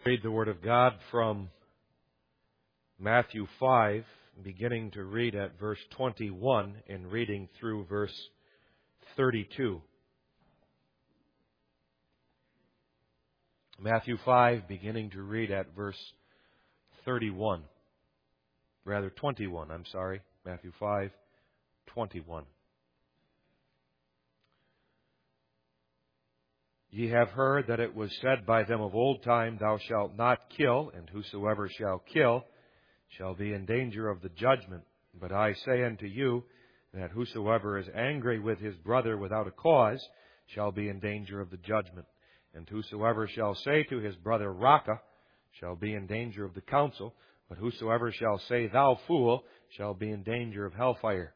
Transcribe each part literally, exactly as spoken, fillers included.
Read the Word of God from Matthew five, beginning to read at verse twenty-one and reading through verse thirty-two. Matthew five, beginning to read at verse thirty-one. Rather, twenty-one, I'm sorry. Matthew five, twenty-one. Ye have heard that it was said by them of old time, Thou shalt not kill, and whosoever shall kill shall be in danger of the judgment. But I say unto you, that whosoever is angry with his brother without a cause shall be in danger of the judgment. And whosoever shall say to his brother, Raca, shall be in danger of the council. But whosoever shall say, Thou fool, shall be in danger of hellfire.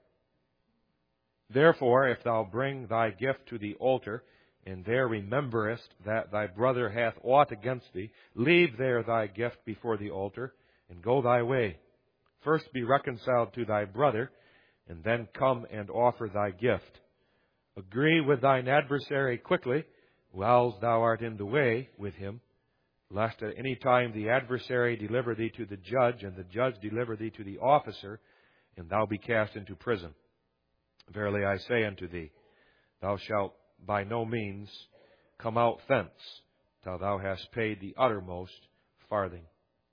Therefore, if thou bring thy gift to the altar, and there rememberest that thy brother hath aught against thee, leave there thy gift before the altar, and go thy way. First be reconciled to thy brother, and then come and offer thy gift. Agree with thine adversary quickly, whiles thou art in the way with him, lest at any time the adversary deliver thee to the judge, and the judge deliver thee to the officer, and thou be cast into prison. Verily I say unto thee, thou shalt by no means come out thence, till thou hast paid the uttermost farthing.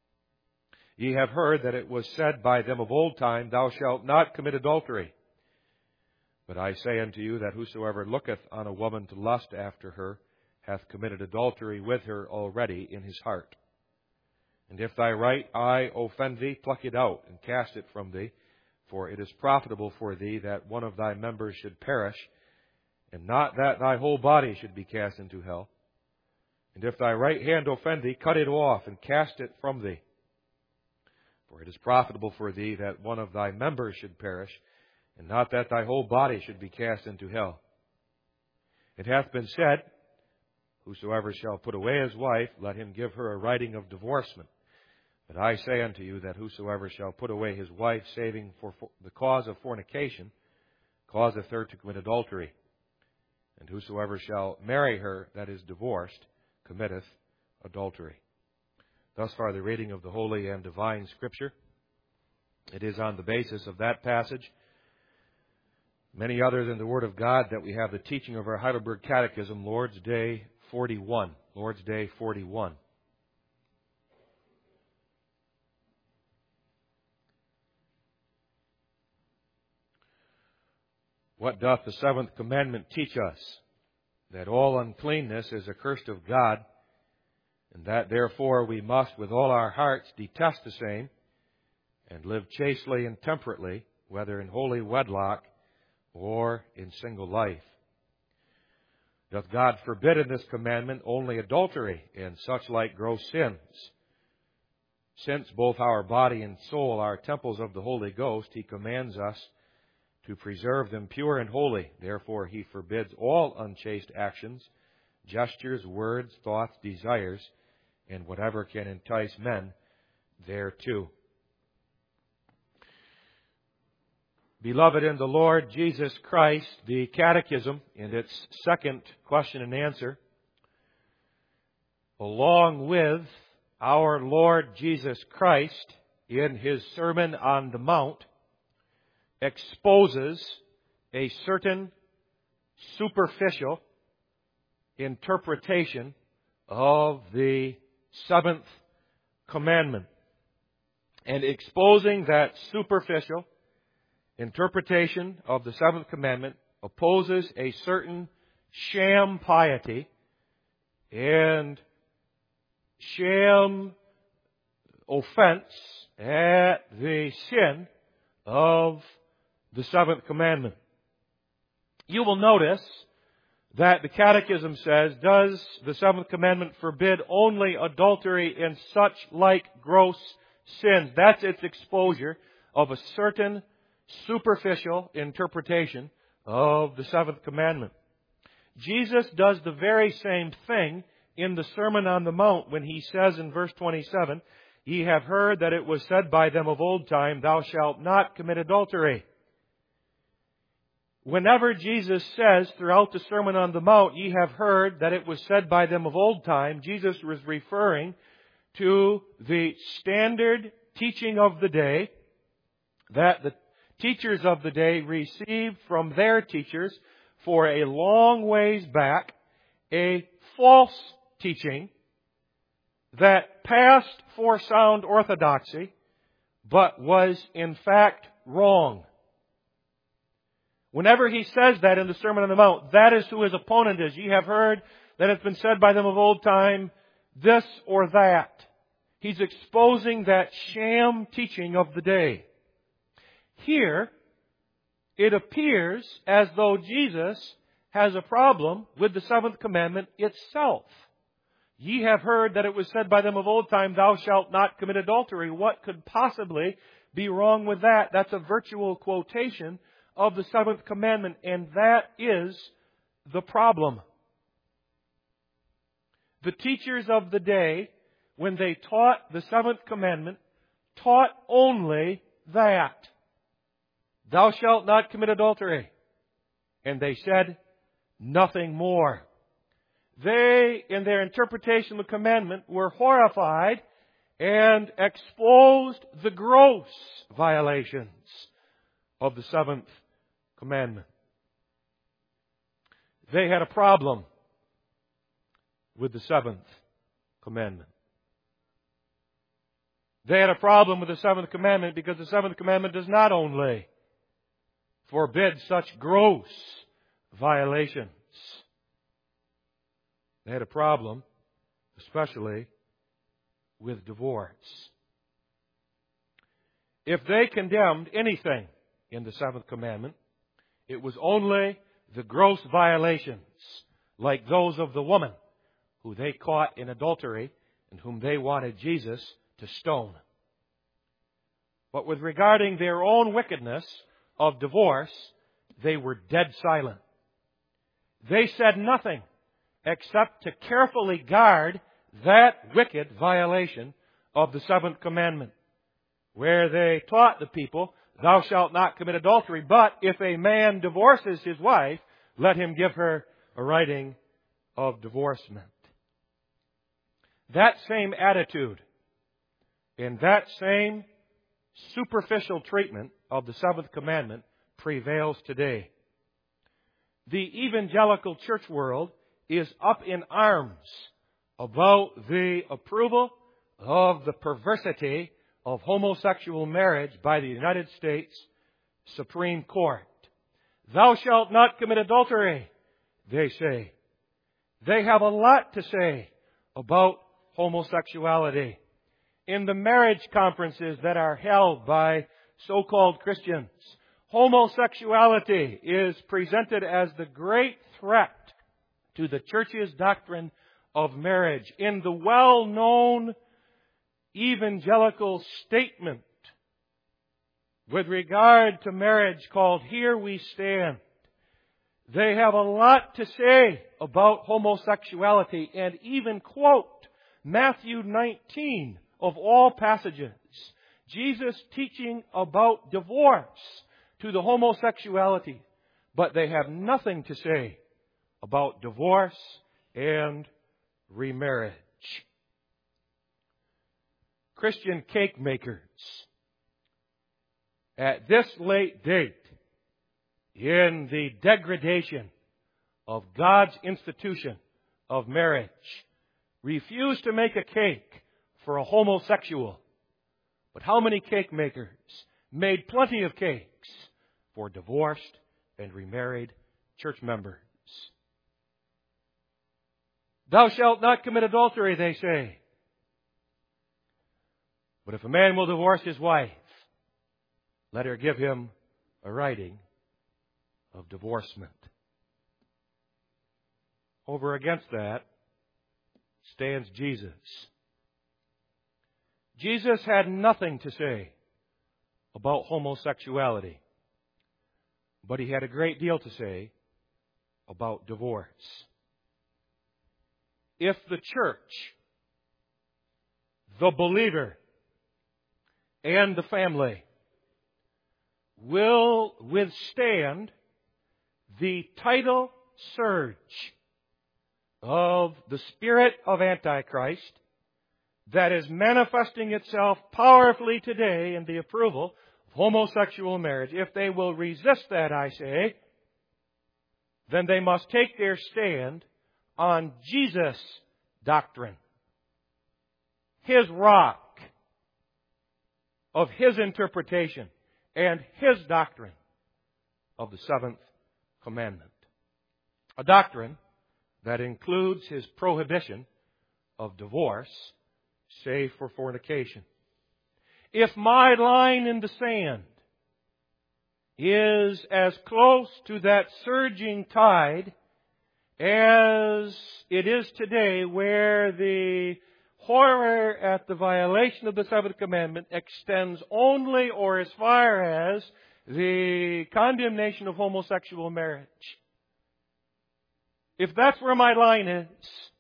Ye have heard that it was said by them of old time, Thou shalt not commit adultery. But I say unto you that whosoever looketh on a woman to lust after her hath committed adultery with her already in his heart. And if thy right eye offend thee, pluck it out and cast it from thee, for it is profitable for thee that one of thy members should perish, and not that thy whole body should be cast into hell. And if thy right hand offend thee, cut it off and cast it from thee. For it is profitable for thee that one of thy members should perish, and not that thy whole body should be cast into hell. It hath been said, Whosoever shall put away his wife, let him give her a writing of divorcement. But I say unto you that whosoever shall put away his wife, saving for the cause of fornication, causeth her to commit adultery. And whosoever shall marry her that is divorced committeth adultery. Thus far the reading of the Holy and Divine Scripture. It is on the basis of that passage, many others in the Word of God, that we have the teaching of our Heidelberg Catechism, Lord's Day forty-one. Lord's Day forty-one. What doth the seventh commandment teach us? That all uncleanness is accursed of God, and that therefore we must with all our hearts detest the same, and live chastely and temperately, whether in holy wedlock or in single life. Doth God forbid in this commandment only adultery and such like gross sins? Since both our body and soul are temples of the Holy Ghost, He commands us to preserve them pure and holy. Therefore He forbids all unchaste actions, gestures, words, thoughts, desires, and whatever can entice men thereto. Beloved in the Lord Jesus Christ, the Catechism in its second question and answer, along with our Lord Jesus Christ in His Sermon on the Mount, exposes a certain superficial interpretation of the seventh commandment. And exposing that superficial interpretation of the seventh commandment opposes a certain sham piety and sham offense at the sin of the seventh commandment. You will notice that the Catechism says, does the seventh commandment forbid only adultery and such like gross sins? That's its exposure of a certain superficial interpretation of the seventh commandment. Jesus does the very same thing in the Sermon on the Mount when He says in verse twenty-seven, Ye have heard that it was said by them of old time, Thou shalt not commit adultery. Whenever Jesus says throughout the Sermon on the Mount, Ye have heard that it was said by them of old time, Jesus was referring to the standard teaching of the day that the teachers of the day received from their teachers for a long ways back, a false teaching that passed for sound orthodoxy, but was in fact wrong. Whenever he says that in the Sermon on the Mount, that is who his opponent is. Ye have heard that it's been said by them of old time, this or that. He's exposing that sham teaching of the day. Here, it appears as though Jesus has a problem with the seventh commandment itself. Ye have heard that it was said by them of old time, thou shalt not commit adultery. What could possibly be wrong with that? That's a virtual quotation of the seventh commandment, and that is the problem. The teachers of the day, when they taught the seventh commandment, taught only that. Thou shalt not commit adultery. And they said nothing more. They, in their interpretation of the commandment, were horrified and exposed the gross violations of the seventh commandment. They had a problem with the seventh commandment. They had a problem with the seventh commandment because the seventh commandment does not only forbid such gross violations. They had a problem, especially with divorce. If they condemned anything in the seventh commandment, it was only the gross violations, like those of the woman who they caught in adultery and whom they wanted Jesus to stone. But with regarding their own wickedness of divorce, they were dead silent. They said nothing except to carefully guard that wicked violation of the seventh commandment, where they taught the people, thou shalt not commit adultery, but if a man divorces his wife, let him give her a writing of divorcement. That same attitude and that same superficial treatment of the seventh commandment prevails today. The evangelical church world is up in arms about the approval of the perversity of homosexual marriage by the United States Supreme Court. Thou shalt not commit adultery, they say. They have a lot to say about homosexuality. In the marriage conferences that are held by so-called Christians, homosexuality is presented as the great threat to the church's doctrine of marriage. In the well-known evangelical statement with regard to marriage called Here We Stand, they have a lot to say about homosexuality and even quote Matthew nineteen of all passages, Jesus teaching about divorce to the homosexuality, but they have nothing to say about divorce and remarriage. Christian cake makers, at this late date in the degradation of God's institution of marriage, refuse to make a cake for a homosexual. But how many cake makers made plenty of cakes for divorced and remarried church members? Thou shalt not commit adultery, they say. But if a man will divorce his wife, let her give him a writing of divorcement. Over against that stands Jesus. Jesus had nothing to say about homosexuality, but he had a great deal to say about divorce. If the church, the believer, and the family will withstand the tidal surge of the spirit of Antichrist, that is manifesting itself powerfully today in the approval of homosexual marriage, if they will resist that, I say, then they must take their stand on Jesus' doctrine, His rock of His interpretation, and His doctrine of the seventh commandment. A doctrine that includes His prohibition of divorce, save for fornication. If my line in the sand is as close to that surging tide as it is today, where the horror at the violation of the seventh commandment extends only or as far as the condemnation of homosexual marriage, if that's where my line is,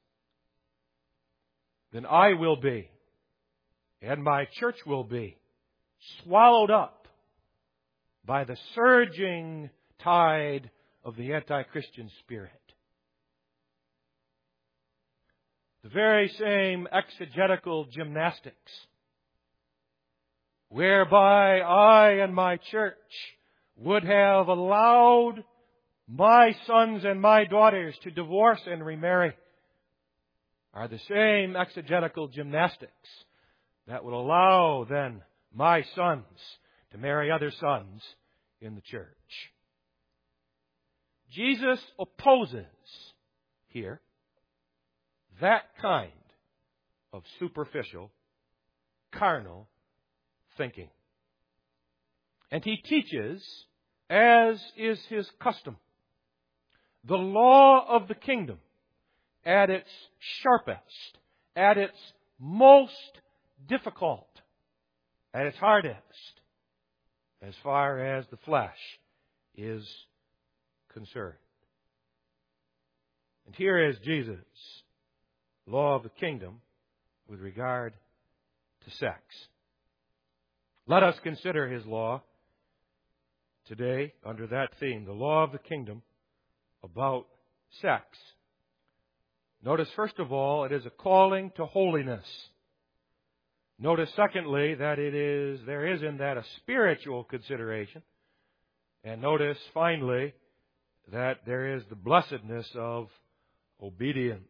then I will be, and my church will be, swallowed up by the surging tide of the anti-Christian spirit. The very same exegetical gymnastics whereby I and my church would have allowed my sons and my daughters to divorce and remarry are the same exegetical gymnastics that would allow then my sons to marry other sons in the church. Jesus opposes here that kind of superficial, carnal thinking. And He teaches, as is His custom, the law of the kingdom at its sharpest, at its most difficult, at its hardest, as far as the flesh is concerned. And here is Jesus' law of the kingdom with regard to sex. Let us consider His law today under that theme, the law of the kingdom about sex. Notice, first of all, it is a calling to holiness. Notice, secondly, that it is there is in that a spiritual consideration. And notice, finally, that there is the blessedness of obedience.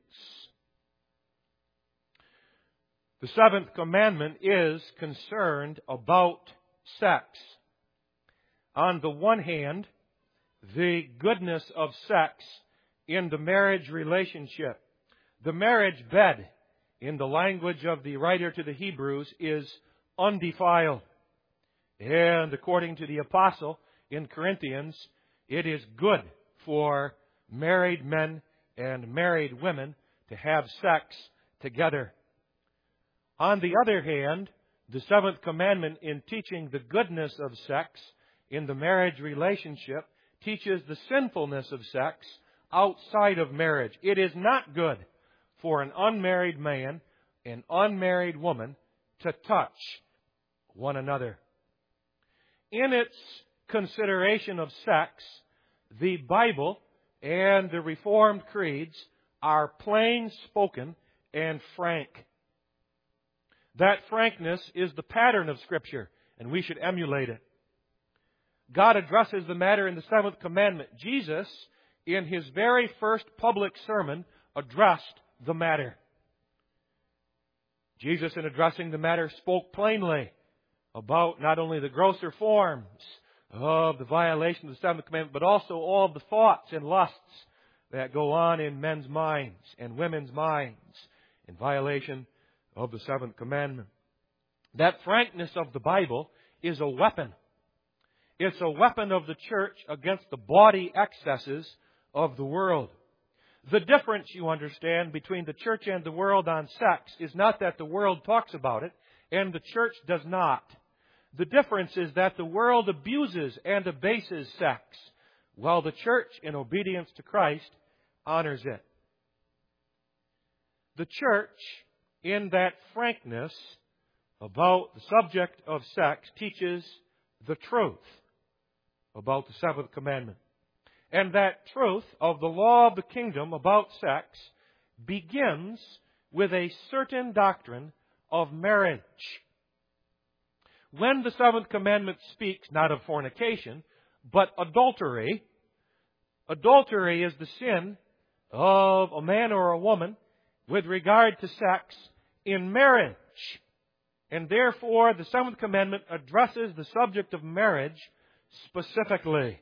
The seventh commandment is concerned about sex. On the one hand, the goodness of sex in the marriage relationship. The marriage bed, in the language of the writer to the Hebrews, is undefiled. And according to the apostle in Corinthians, it is good for married men and married women to have sex together. On the other hand, the seventh commandment, in teaching the goodness of sex in the marriage relationship, teaches the sinfulness of sex outside of marriage. It is not good for an unmarried man and unmarried woman to touch one another. In its consideration of sex, the Bible and the Reformed creeds are plain spoken and frank. That frankness is the pattern of Scripture, and we should emulate it. God addresses the matter in the seventh commandment. Jesus, in His very first public sermon, addressed the matter. Jesus, in addressing the matter, spoke plainly about not only the grosser forms of the violation of the seventh commandment, but also all of the thoughts and lusts that go on in men's minds and women's minds in violation of the seventh commandment. That frankness of the Bible is a weapon. It's a weapon of the church against the bawdy excesses of the world. The difference, you understand, between the church and the world on sex is not that the world talks about it and the church does not. The difference is that the world abuses and abases sex, while the church, in obedience to Christ, honors it. The church, in that frankness about the subject of sex, teaches the truth about the seventh commandment. And that truth of the law of the kingdom about sex begins with a certain doctrine of marriage. When the seventh commandment speaks not of fornication, but adultery, adultery is the sin of a man or a woman with regard to sex in marriage. And therefore, the seventh commandment addresses the subject of marriage specifically.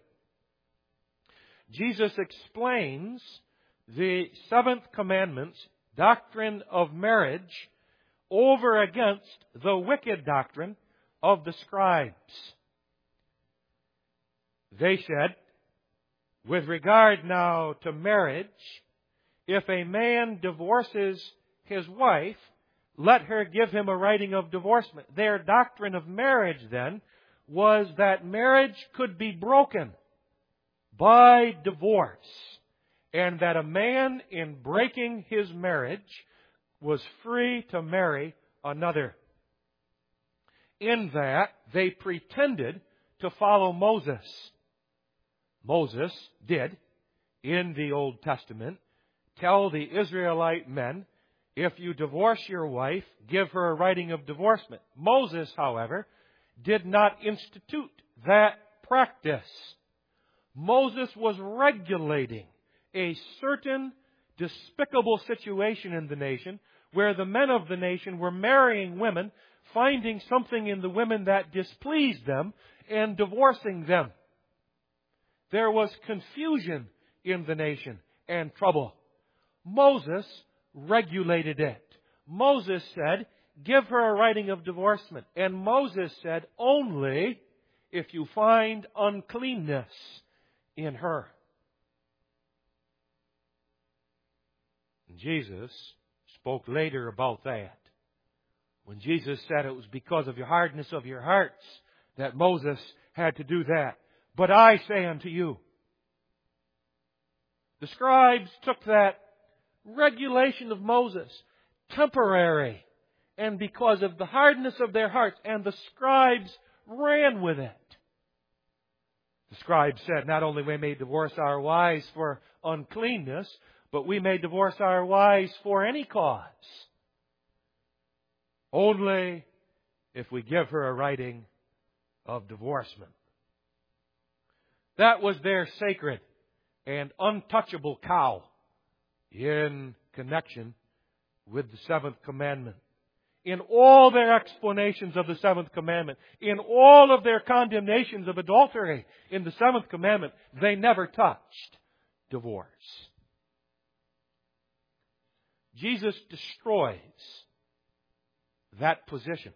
Jesus explains the seventh commandment's doctrine of marriage over against the wicked doctrine of the scribes. They said, with regard now to marriage, if a man divorces his wife, let her give him a writing of divorcement. Their doctrine of marriage, then, was that marriage could be broken by divorce, and that a man, in breaking his marriage, was free to marry another. In that, they pretended to follow Moses. Moses did, in the Old Testament, tell the Israelite men, if you divorce your wife, give her a writing of divorcement. Moses, however, did not institute that practice. Moses was regulating a certain despicable situation in the nation where the men of the nation were marrying women, finding something in the women that displeased them, and divorcing them. There was confusion in the nation and trouble. Moses regulated it. Moses said, give her a writing of divorcement. And Moses said, only if you find uncleanness in her. And Jesus spoke later about that. When Jesus said it was because of your hardness of your hearts that Moses had to do that. But I say unto you, the scribes took that regulation of Moses, temporary, and because of the hardness of their hearts, and the scribes ran with it. The scribes said, not only we may divorce our wives for uncleanness, but we may divorce our wives for any cause. Only if we give her a writing of divorcement. That was their sacred and untouchable cow in connection with the seventh commandment. In all their explanations of the seventh commandment, in all of their condemnations of adultery in the seventh commandment, they never touched divorce. Jesus destroys that position.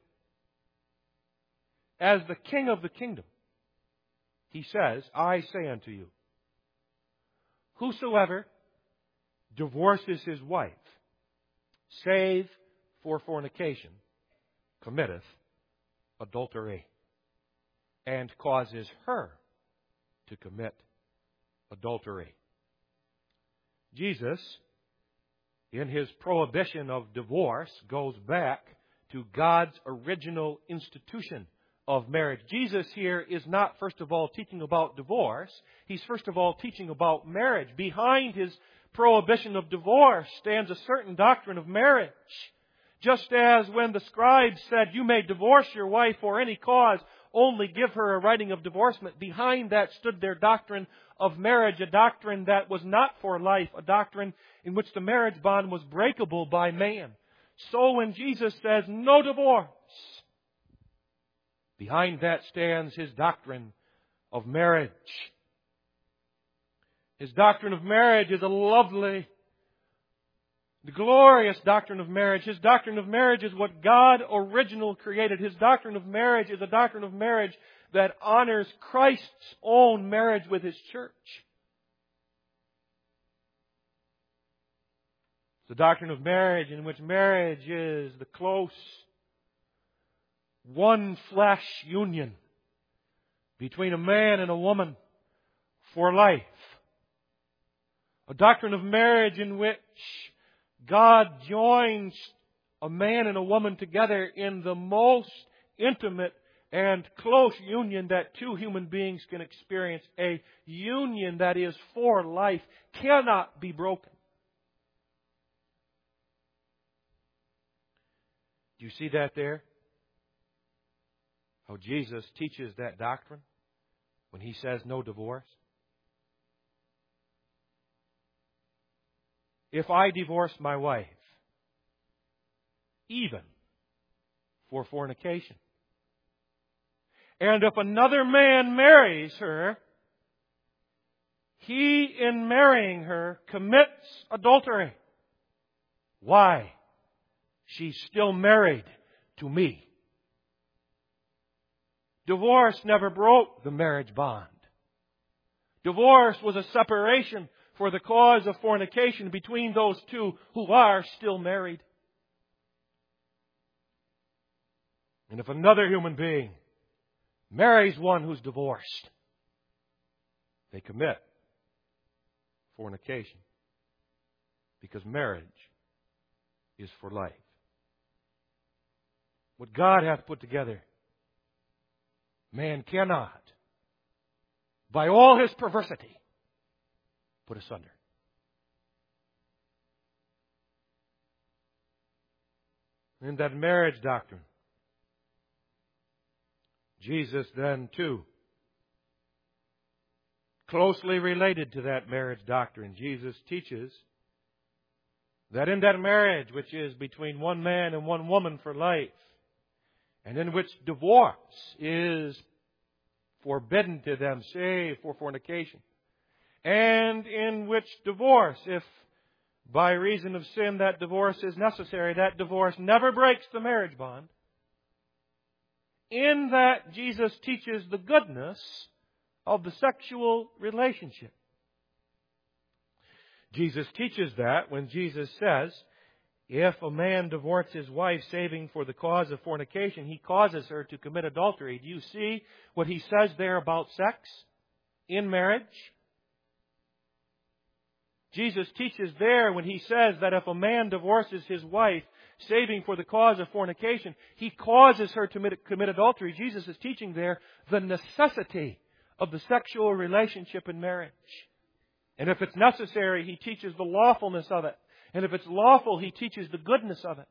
As the King of the kingdom, He says, I say unto you, whosoever divorces his wife, save for fornication, committeth adultery, and causes her to commit adultery. Jesus, in His prohibition of divorce, goes back to God's original institution of marriage. Jesus here is not, first of all, teaching about divorce. He's, first of all, teaching about marriage. Behind His prohibition of divorce stands a certain doctrine of marriage. Just as when the scribes said, you may divorce your wife for any cause, only give her a writing of divorcement. Behind that stood their doctrine of marriage, a doctrine that was not for life, a doctrine in which the marriage bond was breakable by man. So when Jesus says, no divorce, behind that stands His doctrine of marriage. His doctrine of marriage is a lovely, the glorious doctrine of marriage. His doctrine of marriage is what God originally created. His doctrine of marriage is a doctrine of marriage that honors Christ's own marriage with His church. It's the doctrine of marriage in which marriage is the close, one flesh union between a man and a woman for life. A doctrine of marriage in which God joins a man and a woman together in the most intimate and close union that two human beings can experience. A union that is for life, cannot be broken. Do you see that there? How Jesus teaches that doctrine when He says no divorce? If I divorce my wife, even for fornication, and if another man marries her, he, in marrying her, commits adultery. Why? She's still married to me. Divorce never broke the marriage bond. Divorce was a separation for the cause of fornication between those two who are still married. And if another human being marries one who's divorced, they commit fornication, because marriage is for life. What God hath put together, man cannot, by all his perversity, put asunder. In that marriage doctrine, Jesus then, too, closely related to that marriage doctrine, Jesus teaches that in that marriage, which is between one man and one woman for life, and in which divorce is forbidden to them, save for fornication, and in which divorce, if by reason of sin that divorce is necessary, that divorce never breaks the marriage bond. In that, Jesus teaches the goodness of the sexual relationship. Jesus teaches that when Jesus says, if a man divorces his wife saving for the cause of fornication, he causes her to commit adultery. Do you see what he says there about sex in marriage? Jesus teaches there when he says that if a man divorces his wife saving for the cause of fornication, he causes her to commit adultery. Jesus is teaching there the necessity of the sexual relationship in marriage. And if it's necessary, he teaches the lawfulness of it. And if it's lawful, he teaches the goodness of it.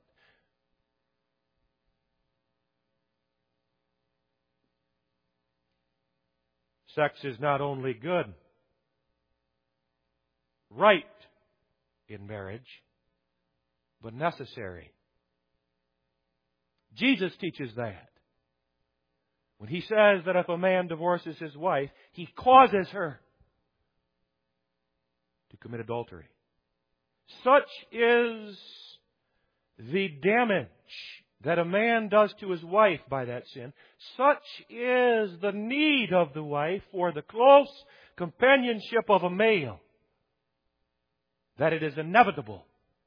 Sex is not only good, right in marriage, but necessary. Jesus teaches that. When he says that if a man divorces his wife, he causes her to commit adultery. Such is the damage that a man does to his wife by that sin. Such is the need of the wife for the close companionship of a male that it is inevitable.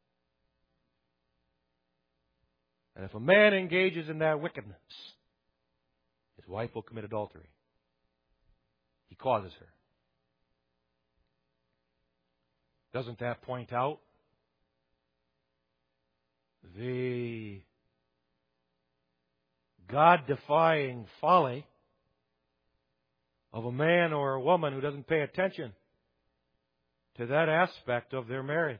And if a man engages in that wickedness, his wife will commit adultery. He causes her. Doesn't that point out the God-defying folly of a man or a woman who doesn't pay attention to that aspect of their marriage?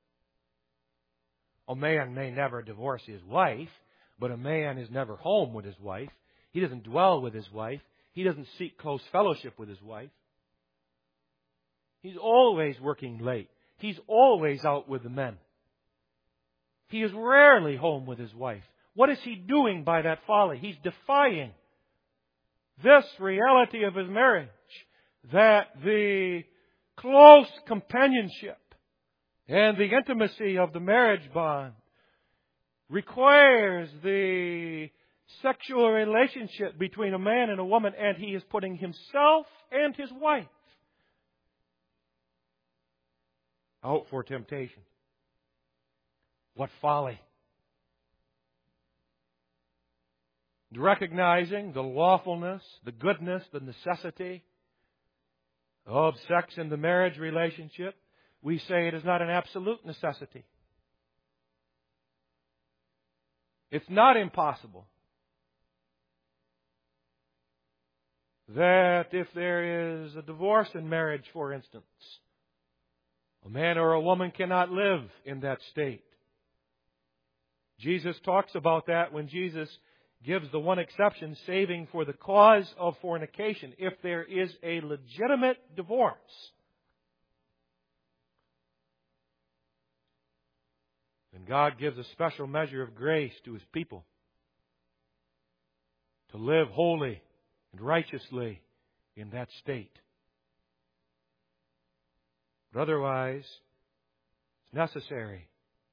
A man may never divorce his wife, but a man is never home with his wife. He doesn't dwell with his wife. He doesn't seek close fellowship with his wife. He's always working late. He's always out with the men. He is rarely home with his wife. What is he doing by that folly? He's defying this reality of his marriage, that the close companionship and the intimacy of the marriage bond requires the sexual relationship between a man and a woman, and he is putting himself and his wife out for temptation. What folly! Recognizing the lawfulness, the goodness, the necessity of sex in the marriage relationship, we say it is not an absolute necessity. It's not impossible that if there is a divorce in marriage, for instance, a man or a woman cannot live in that state. Jesus talks about that when Jesus gives the one exception, saving for the cause of fornication, if there is a legitimate divorce. And God gives a special measure of grace to His people to live holy and righteously in that state. But otherwise, it's necessary.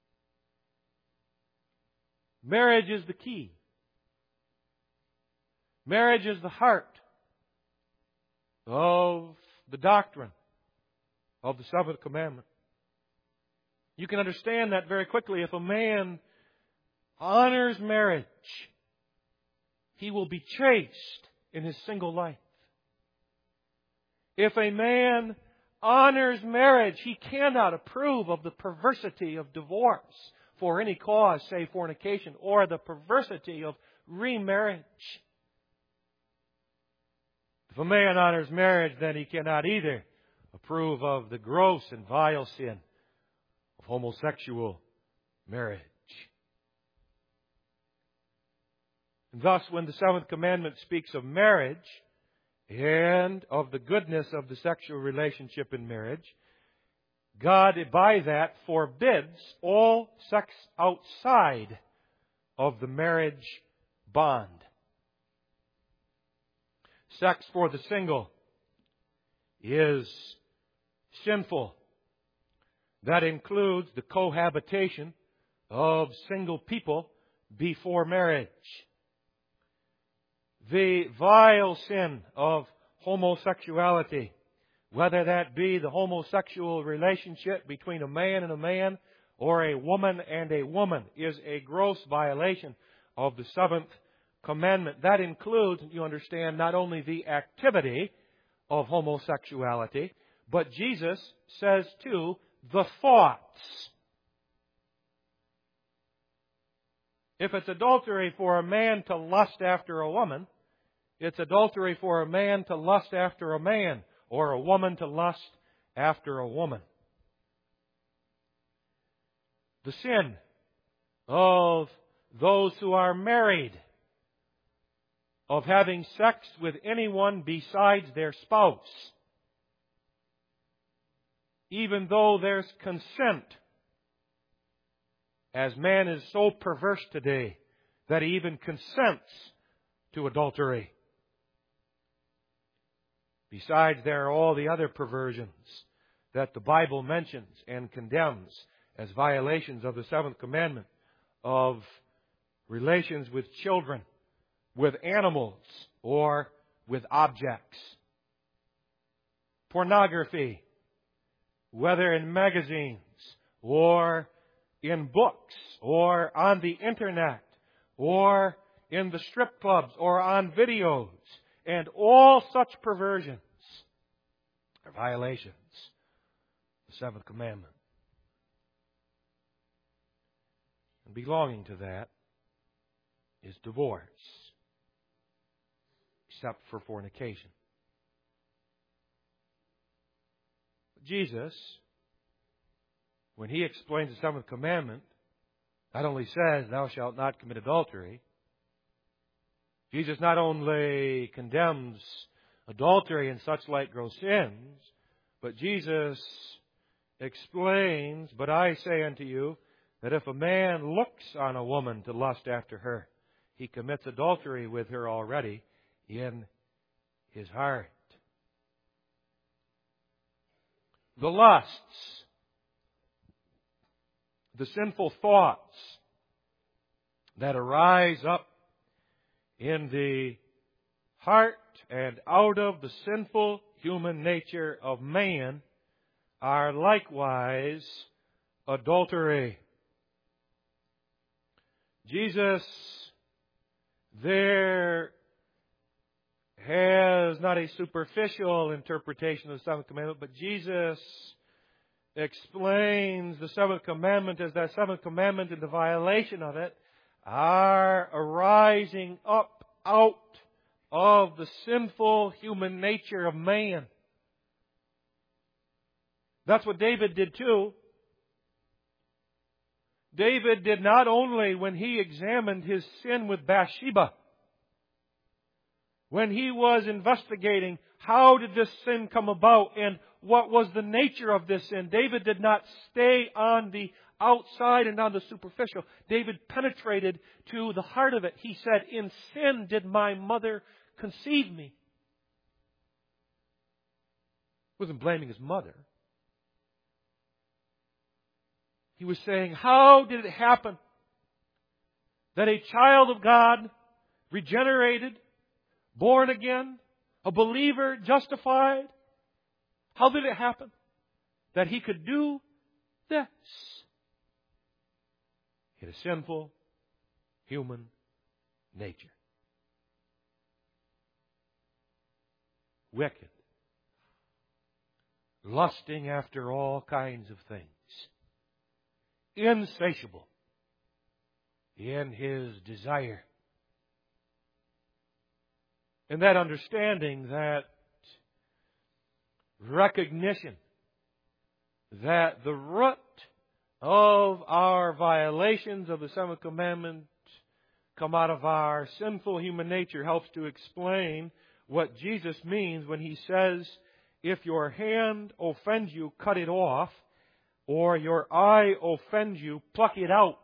Marriage is the key. Marriage is the heart of the doctrine of the seventh commandment. You can understand that very quickly. If a man honors marriage, he will be chaste in his single life. If a man honors marriage, he cannot approve of the perversity of divorce for any cause, say fornication, or the perversity of remarriage. If a man honors marriage, then he cannot either approve of the gross and vile sin of homosexual marriage. And thus, when the seventh commandment speaks of marriage and of the goodness of the sexual relationship in marriage, God, by that, forbids all sex outside of the marriage bond. Sex for the single is sinful. That includes the cohabitation of single people before marriage. The vile sin of homosexuality, whether that be the homosexual relationship between a man and a man or a woman and a woman, is a gross violation of the seventh commandment. That includes, you understand, not only the activity of homosexuality, but Jesus says too, the thoughts. If it's adultery for a man to lust after a woman, it's adultery for a man to lust after a man, or a woman to lust after a woman. The sin of those who are married, of having sex with anyone besides their spouse, even though there's consent, as man is so perverse today that he even consents to adultery. Besides, there are all the other perversions that the Bible mentions and condemns as violations of the seventh commandment, of relations with children, with animals, or with objects. Pornography, whether in magazines, or in books, or on the internet, or in the strip clubs, or on videos, and all such perversions are violations of the seventh commandment. And belonging to that is divorce, except for fornication. Jesus, when He explains the seventh commandment, not only says, "Thou shalt not commit adultery," Jesus not only condemns adultery and such like gross sins, but Jesus explains, "But I say unto you, that if a man looks on a woman to lust after her, he commits adultery with her already in his heart." The lusts, the sinful thoughts that arise up in the heart and out of the sinful human nature of man are likewise adultery. Jesus there has not a superficial interpretation of the seventh commandment, but Jesus explains the seventh commandment as that seventh commandment and the violation of it are arising up out of the sinful human nature of man. That's what David did too. David did not only, when he examined his sin with Bathsheba, when he was investigating how did this sin come about and what was the nature of this sin, David did not stay on the outside and on the superficial. David penetrated to the heart of it. He said, "In sin did my mother conceive me." He wasn't blaming his mother. He was saying, how did it happen that a child of God, regenerated, born again, a believer, justified, how did it happen that he could do this? He had a sinful human nature. Wicked. Lusting after all kinds of things. Insatiable in his desire. And that understanding, that recognition that the root of our violations of the seventh commandment come out of our sinful human nature helps to explain what Jesus means when He says, if your hand offends you, cut it off, or your eye offends you, pluck it out.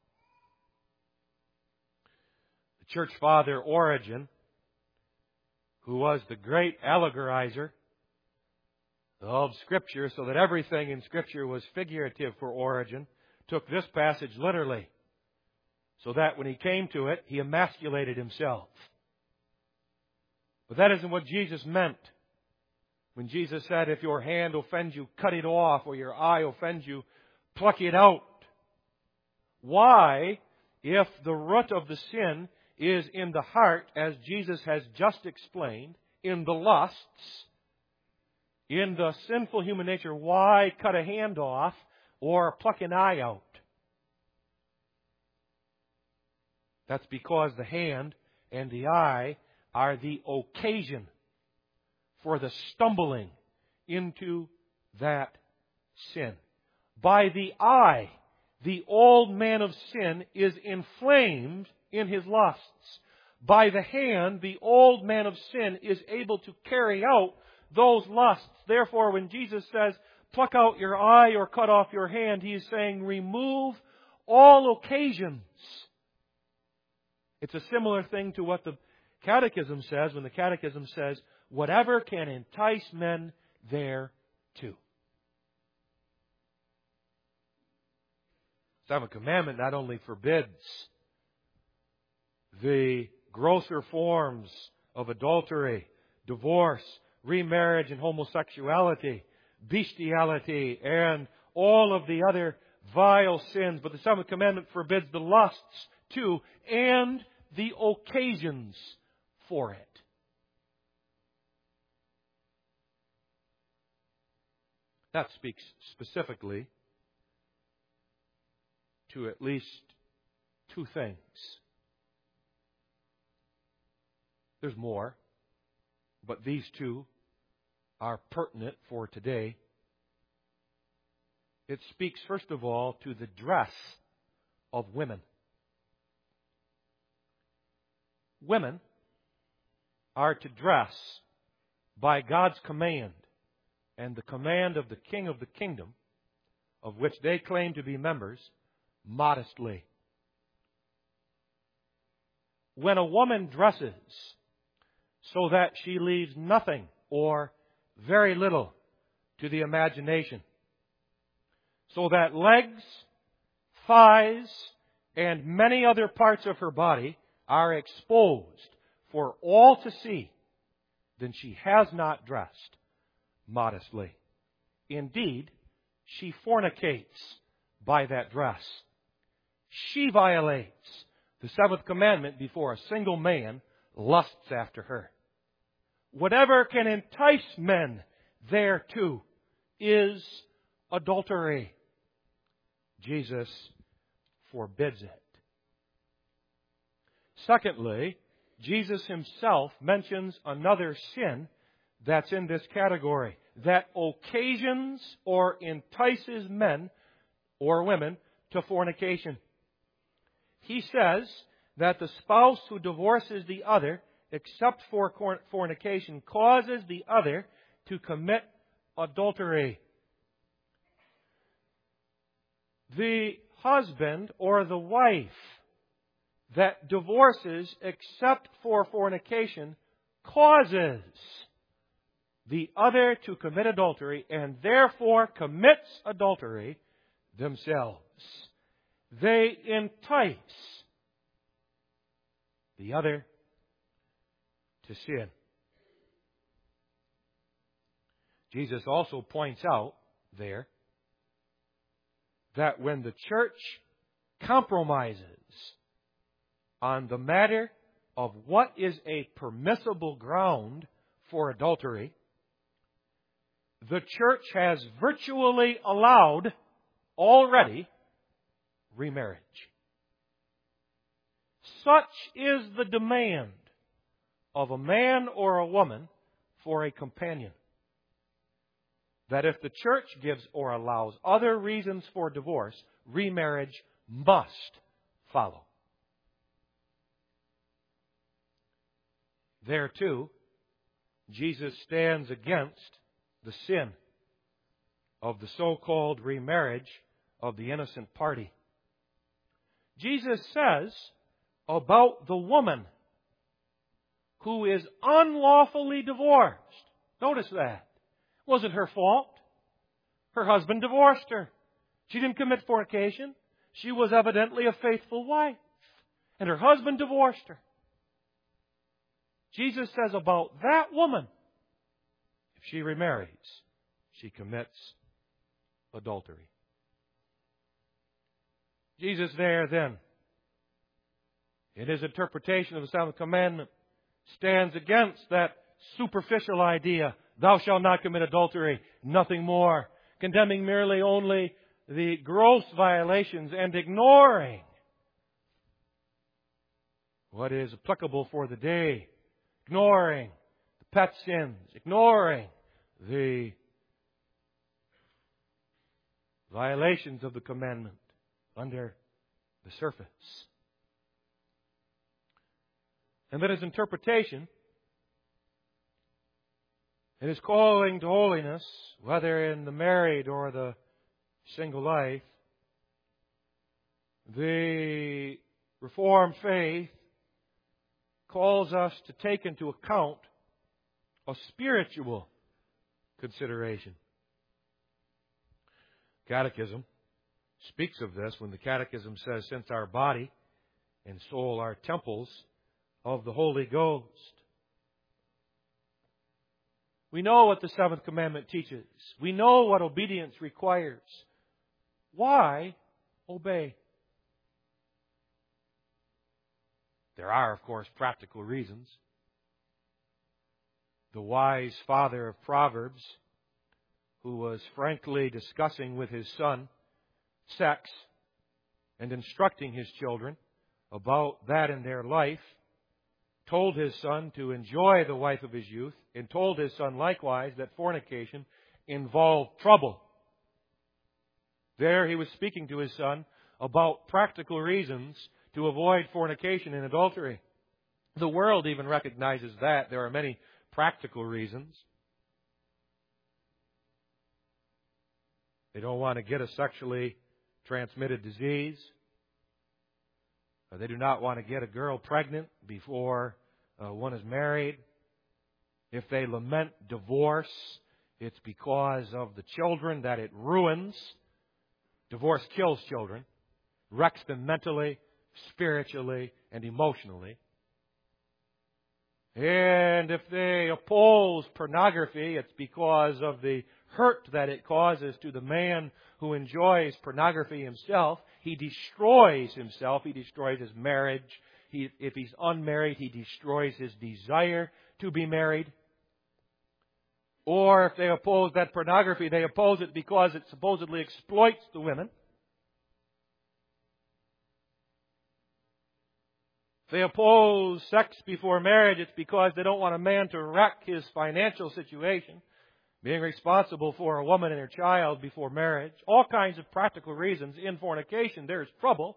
The church father Origen, who was the great allegorizer of Scripture, so that everything in Scripture was figurative for Origen, took this passage literally, so that when he came to it, he emasculated himself. But that isn't what Jesus meant. When Jesus said, if your hand offends you, cut it off, or your eye offends you, pluck it out. Why, if the root of the sin is in the heart, as Jesus has just explained, in the lusts, in the sinful human nature, why cut a hand off or pluck an eye out? That's because the hand and the eye are the occasion for the stumbling into that sin. By the eye, the old man of sin is inflamed in his lusts. By the hand, the old man of sin is able to carry out those lusts. Therefore, when Jesus says, pluck out your eye or cut off your hand, He is saying, remove all occasions. It's a similar thing to what the Catechism says when the Catechism says, whatever can entice men thereto. The seventh commandment not only forbids the grosser forms of adultery, divorce, remarriage and homosexuality, bestiality, and all of the other vile sins, but the seventh commandment forbids the lusts too, and the occasions for it. That speaks specifically to at least two things. There's more, but these two are pertinent for today. It speaks, first of all, to the dress of women. Women are to dress by God's command and the command of the King of the kingdom, of which they claim to be members, modestly. When a woman dresses so that she leaves nothing or very little to the imagination, so that legs, thighs, and many other parts of her body are exposed for all to see, then she has not dressed modestly. Indeed, she fornicates by that dress. She violates the seventh commandment before a single man lusts after her. Whatever can entice men thereto is adultery. Jesus forbids it. Secondly, Jesus Himself mentions another sin that's in this category, that occasions or entices men or women to fornication. He says that the spouse who divorces the other, except for fornication, causes the other to commit adultery. The husband or the wife that divorces except for fornication causes the other to commit adultery and therefore commits adultery themselves. They entice the other to sin. Jesus also points out there that when the church compromises on the matter of what is a permissible ground for adultery, the church has virtually allowed already remarriage. Such is the demand of a man or a woman for a companion, that if the church gives or allows other reasons for divorce, remarriage must follow. There too, Jesus stands against the sin of the so-called remarriage of the innocent party. Jesus says about the woman who is unlawfully divorced. Notice that. It wasn't her fault. Her husband divorced her. She didn't commit fornication. She was evidently a faithful wife. And her husband divorced her. Jesus says about that woman, if she remarries, she commits adultery. Jesus there then, in His interpretation of the seventh commandment, stands against that superficial idea, thou shalt not commit adultery, nothing more, condemning merely only the gross violations and ignoring what is applicable for the day, ignoring the pet sins, ignoring the violations of the commandment under the surface. And then His interpretation, in His calling to holiness, whether in the married or the single life, the Reformed faith calls us to take into account a spiritual consideration. Catechism speaks of this when the Catechism says, since our body and soul are temples of the Holy Ghost. We know what the seventh commandment teaches. We know what obedience requires. Why obey? There are, of course, practical reasons. The wise father of Proverbs, who was frankly discussing with his son sex and instructing his children about that in their life, told his son to enjoy the wife of his youth, and told his son likewise that fornication involved trouble. There he was speaking to his son about practical reasons to avoid fornication and adultery. The world even recognizes that. There are many practical reasons. They don't want to get a sexually transmitted disease. They do not want to get a girl pregnant before uh, one is married. If they lament divorce, it's because of the children that it ruins. Divorce kills children, wrecks them mentally, spiritually, and emotionally. And if they oppose pornography, it's because of the hurt that it causes to the man who enjoys pornography himself. He destroys himself. He destroys his marriage. He, if he's unmarried, he destroys his desire to be married. Or if they oppose that pornography, they oppose it because it supposedly exploits the women. If they oppose sex before marriage, it's because they don't want a man to wreck his financial situation being responsible for a woman and her child before marriage, all kinds of practical reasons. In fornication, there's trouble.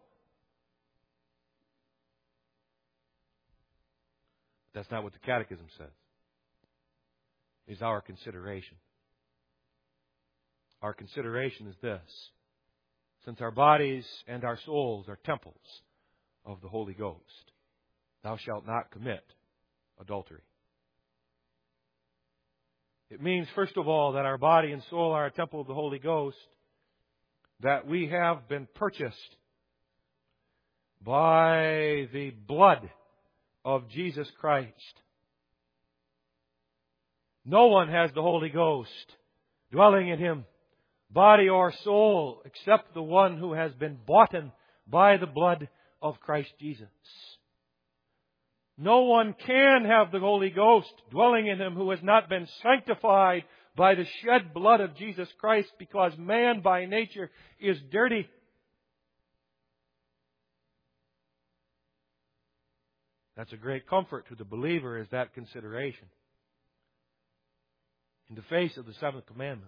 That's not what the Catechism says. It's our consideration. Our consideration is this: since our bodies and our souls are temples of the Holy Ghost, thou shalt not commit adultery. It means, first of all, that our body and soul are a temple of the Holy Ghost, that we have been purchased by the blood of Jesus Christ. No one has the Holy Ghost dwelling in him, body or soul, except the one who has been bought by the blood of Christ Jesus. No one can have the Holy Ghost dwelling in him who has not been sanctified by the shed blood of Jesus Christ, because man by nature is dirty. That's a great comfort to the believer, is that consideration in the face of the seventh commandment.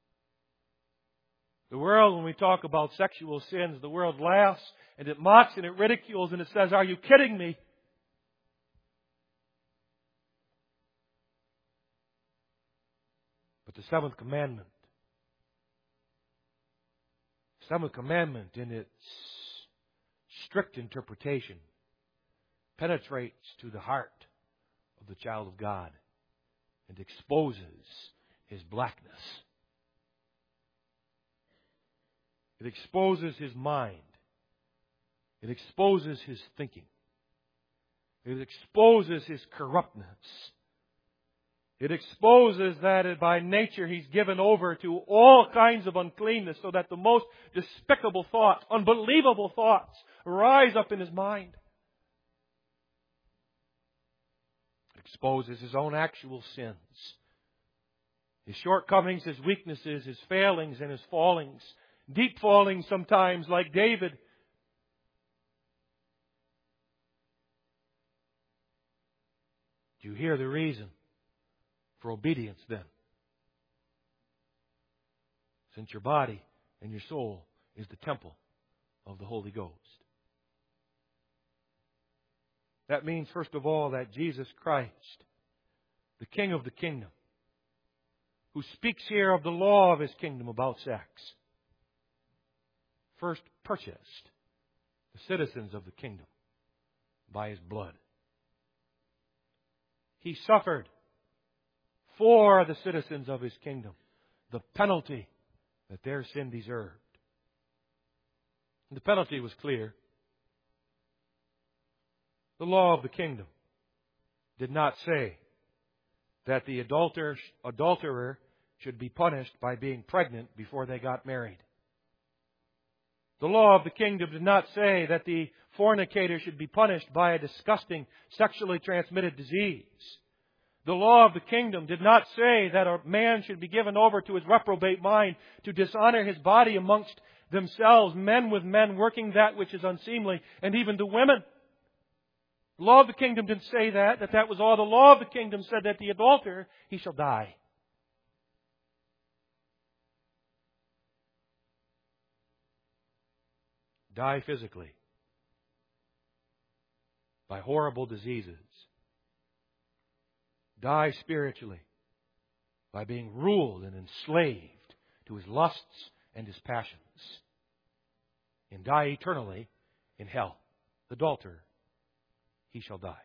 The world, when we talk about sexual sins, the world laughs and it mocks and it ridicules and it says, "Are you kidding me?" But the seventh commandment, seventh commandment in its strict interpretation, penetrates to the heart of the child of God and exposes his blackness. It exposes his mind. It exposes his thinking. It exposes his corruptness. It exposes that by nature he's given over to all kinds of uncleanness, so that the most despicable thoughts, unbelievable thoughts, rise up in his mind. It exposes his own actual sins, his shortcomings, his weaknesses, his failings, and his fallings. Deep fallings sometimes, like David. Do you hear the reason for obedience then? Since your body and your soul is the temple of the Holy Ghost. That means, first of all, that Jesus Christ, the King of the kingdom, who speaks here of the law of his kingdom about sex, first purchased the citizens of the kingdom by his blood. He suffered for the citizens of his kingdom the penalty that their sin deserved. And the penalty was clear. The law of the kingdom did not say that the adulterer, adulterer should be punished by being pregnant before they got married. The law of the kingdom did not say that the fornicator should be punished by a disgusting sexually transmitted disease. The law of the kingdom did not say that a man should be given over to his reprobate mind to dishonor his body amongst themselves, men with men working that which is unseemly, and even the women. The law of the kingdom didn't say that, that that was all. The law of the kingdom said that the adulterer, he shall die. Die physically by horrible diseases. Die spiritually by being ruled and enslaved to his lusts and his passions. And die eternally in hell. The adulterer, he shall die.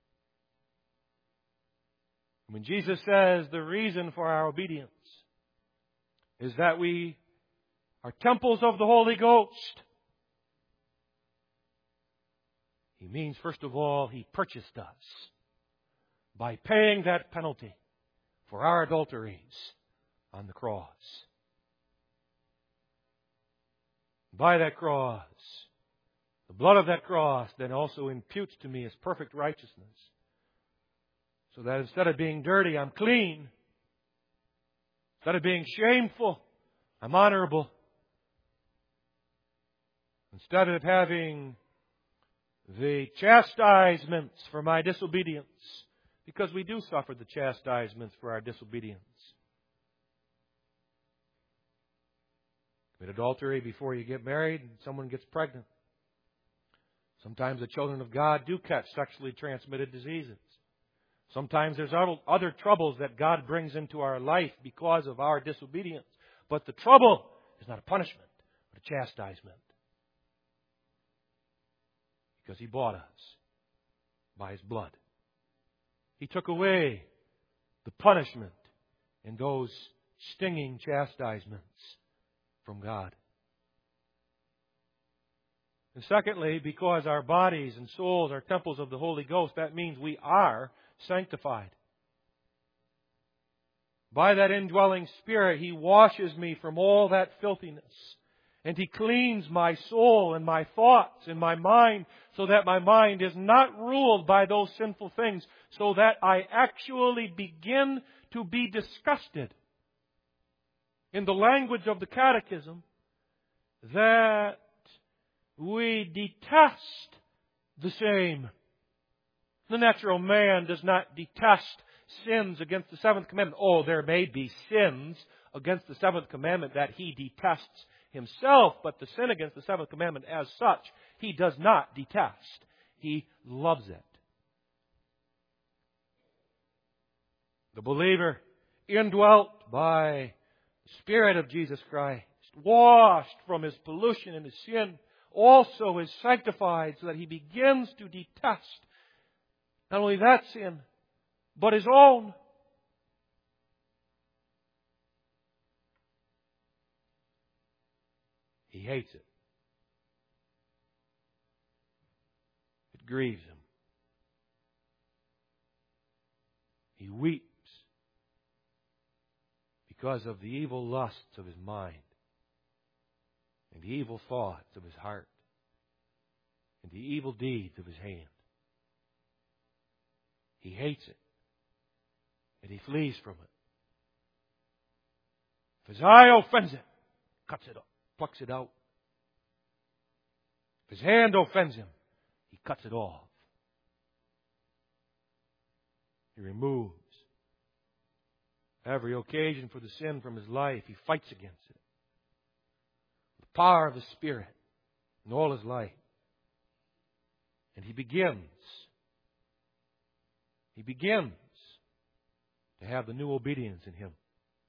When Jesus says the reason for our obedience is that we are temples of the Holy Ghost, he means, first of all, he purchased us by paying that penalty for our adulteries on the cross. By that cross, the blood of that cross then also imputes to me His perfect righteousness. So that instead of being dirty, I'm clean. Instead of being shameful, I'm honorable. Instead of having the chastisements for my disobedience, because we do suffer the chastisements for our disobedience, Commit adultery before you get married and someone gets pregnant. Sometimes the children of God do catch sexually transmitted diseases. Sometimes there's other troubles that God brings into our life because of our disobedience. But the trouble is not a punishment, but a chastisement. Because He bought us by His blood. He took away the punishment and those stinging chastisements from God. And secondly, because our bodies and souls are temples of the Holy Ghost, that means we are sanctified. By that indwelling Spirit, He washes me from all that filthiness. And He cleans my soul and my thoughts and my mind so that my mind is not ruled by those sinful things, so that I actually begin to be disgusted. In the language of the Catechism, that we detest the same. The natural man does not detest sins against the seventh commandment. Oh, there may be sins against the seventh commandment that he detests himself, but the sin against the seventh commandment as such, he does not detest. He loves it. The believer, indwelt by the Spirit of Jesus Christ, washed from his pollution and his sin, also is sanctified so that he begins to detest not only that sin, but his own. He hates it. It grieves him. He weeps because of the evil lusts of his mind and the evil thoughts of his heart and the evil deeds of his hand. He hates it and he flees from it. If his eye offends him, cuts it up, plucks it out. If his hand offends him, he cuts it off. He removes every occasion for the sin from his life. He fights against it. The power of the Spirit in all his life. And he begins. He begins to have the new obedience in him.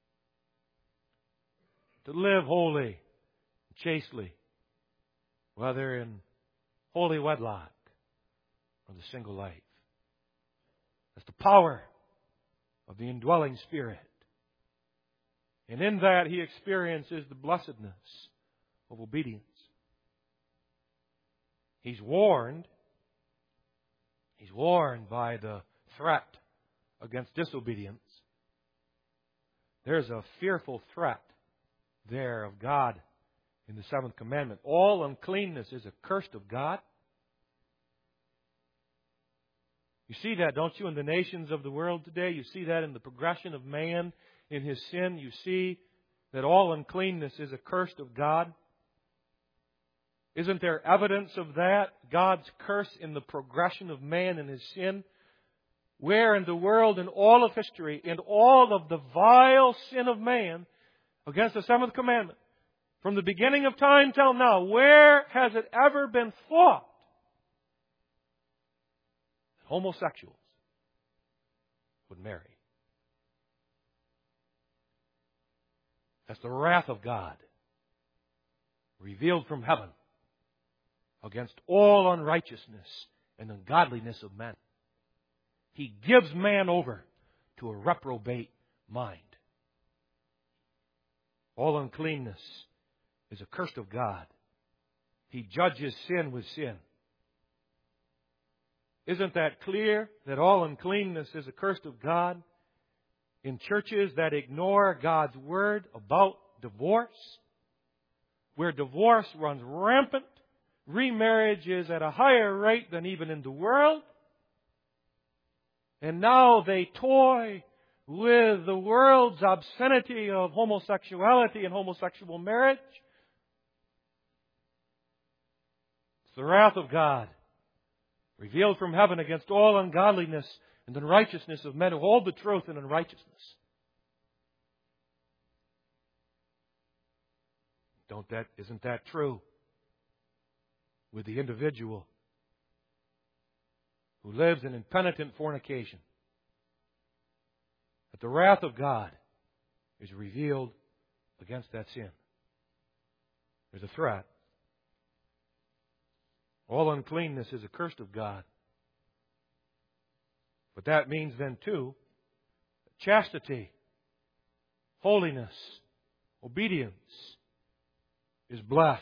To live holy and chastely, whether in holy wedlock or the single life. That's the power of the indwelling Spirit. And in that he experiences the blessedness of obedience. He's warned. He's warned by the threat against disobedience. There's a fearful threat there of God in the seventh commandment. All uncleanness is accursed of God. You see that, don't you, in the nations of the world today? You see that in the progression of man in his sin. You see that all uncleanness is accursed of God. Isn't there evidence of that? God's curse in the progression of man in his sin? Where in the world, in all of history, in all of the vile sin of man against the seventh commandment, from the beginning of time till now, where has it ever been thought that homosexuals would marry? That's the wrath of God revealed from heaven against all unrighteousness and ungodliness of men. He gives man over to a reprobate mind. All uncleanness is accursed of God. He judges sin with sin. Isn't that clear that all uncleanness is accursed of God in churches that ignore God's word about divorce, where divorce runs rampant, remarriage is at a higher rate than even in the world, and now they toy with the world's obscenity of homosexuality and homosexual marriage? It's the wrath of God revealed from heaven against all ungodliness and unrighteousness of men who hold the truth in unrighteousness. Don't that, isn't that true with the individual who lives in impenitent fornication? That the wrath of God is revealed against that sin. There's a threat. All uncleanness is accursed of God. But that means then, too, chastity, holiness, obedience is blessed.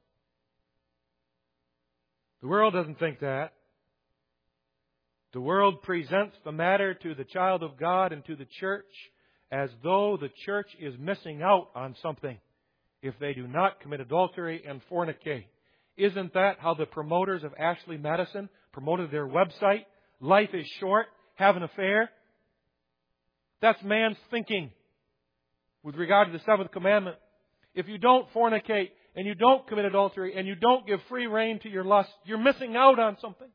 The world doesn't think that. The world presents the matter to the child of God and to the church as though the church is missing out on something if they do not commit adultery and fornicate. Isn't that how the promoters of Ashley Madison promoted their website? Life is short, have an affair. That's man's thinking with regard to the seventh commandment. If you don't fornicate and you don't commit adultery and you don't give free rein to your lust, you're missing out on something.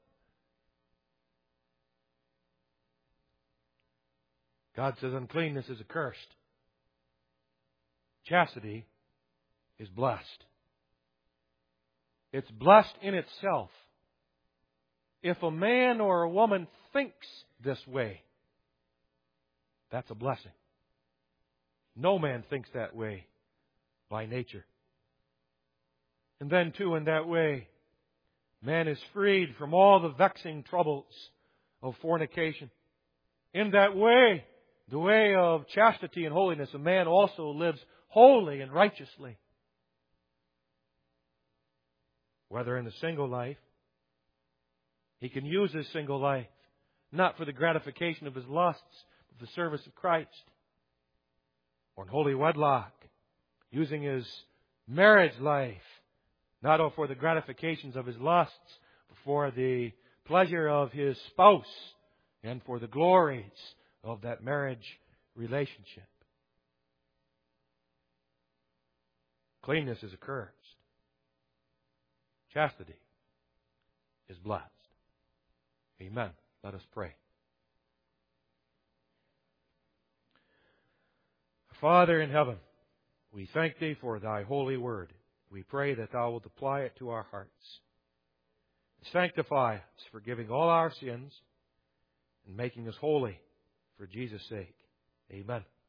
God says uncleanness is accursed. Chastity is blessed. It's blessed in itself. If a man or a woman thinks this way, that's a blessing. No man thinks that way by nature. And then, too, in that way, man is freed from all the vexing troubles of fornication. In that way, the way of chastity and holiness, a man also lives holy and righteously. Whether in the single life, he can use his single life not for the gratification of his lusts, but for the service of Christ. Or in holy wedlock, using his marriage life not for the gratifications of his lusts, but for the pleasure of his spouse and for the glories of that marriage relationship. Cleanness is accursed. Chastity is blessed. Amen. Let us pray. Father in heaven, we thank Thee for Thy holy word. We pray that Thou wilt apply it to our hearts. Sanctify us, forgiving all our sins and making us holy for Jesus' sake. Amen.